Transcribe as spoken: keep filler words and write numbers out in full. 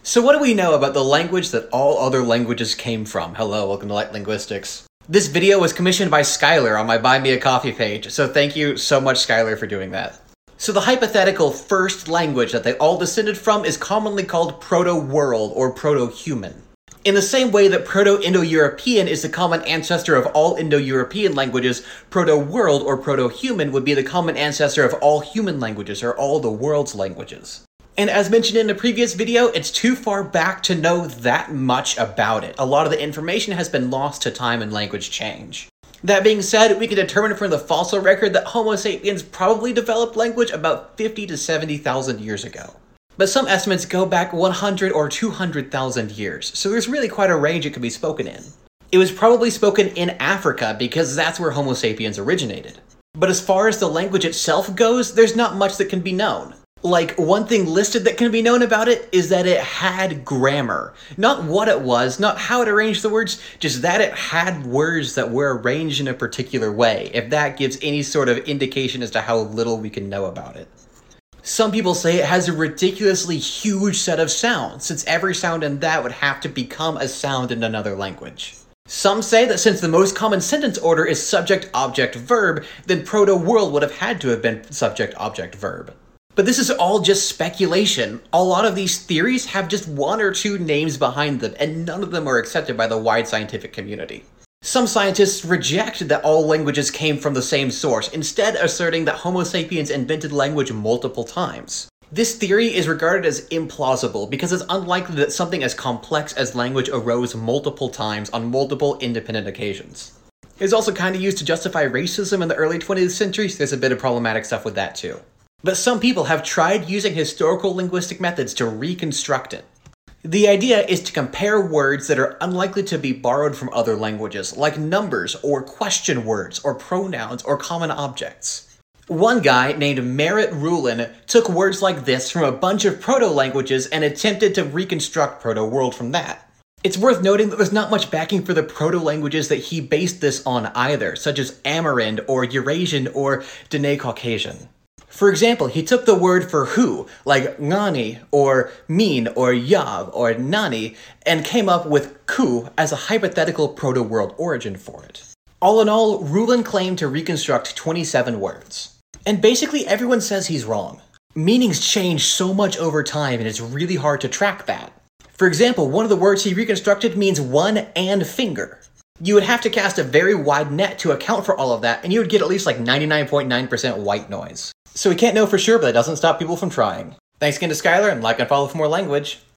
So what do we know about the language that all other languages came from? Hello, welcome to Light Linguistics. This video was commissioned by Skylar on my Buy Me a Coffee page, so thank you so much, Skylar, for doing that. So the hypothetical first language that they all descended from is commonly called Proto-World or Proto-Human. In the same way that Proto-Indo-European is the common ancestor of all Indo-European languages, Proto-World or Proto-Human would be the common ancestor of all human languages or all the world's languages. And as mentioned in a previous video, it's too far back to know that much about it. A lot of the information has been lost to time and language change. That being said, we can determine from the fossil record that Homo sapiens probably developed language about fifty to seventy thousand years ago. But some estimates go back one hundred or two hundred thousand years, so there's really quite a range it could be spoken in. It was probably spoken in Africa because that's where Homo sapiens originated. But as far as the language itself goes, there's not much that can be known. Like, one thing listed that can be known about it is that it had grammar. Not what it was, not how it arranged the words, just that it had words that were arranged in a particular way, if that gives any sort of indication as to how little we can know about it. Some people say it has a ridiculously huge set of sounds, since every sound in that would have to become a sound in another language. Some say that since the most common sentence order is subject-object-verb, then Proto-World would have had to have been subject-object-verb. But this is all just speculation. A lot of these theories have just one or two names behind them, and none of them are accepted by the wide scientific community. Some scientists reject that all languages came from the same source, instead asserting that Homo sapiens invented language multiple times. This theory is regarded as implausible because it's unlikely that something as complex as language arose multiple times on multiple independent occasions. It was also kind of used to justify racism in the early twentieth century, so there's a bit of problematic stuff with that too. But some people have tried using historical linguistic methods to reconstruct it. The idea is to compare words that are unlikely to be borrowed from other languages, like numbers or question words or pronouns or common objects. One guy named Merritt Rulin took words like this from a bunch of proto-languages and attempted to reconstruct Proto-World from that. It's worth noting that there's not much backing for the proto-languages that he based this on either, such as Amerind or Eurasian or Dene-Caucasian. For example, he took the word for who, like ngani, or mean, or yav, or nani, and came up with ku as a hypothetical proto-world origin for it. All in all, Rulin claimed to reconstruct twenty-seven words. And basically everyone says he's wrong. Meanings change so much over time and it's really hard to track that. For example, one of the words he reconstructed means one and finger. You would have to cast a very wide net to account for all of that, and you would get at least like ninety-nine point nine percent white noise. So we can't know for sure, but that doesn't stop people from trying. Thanks again to Skylar, and like and follow for more language.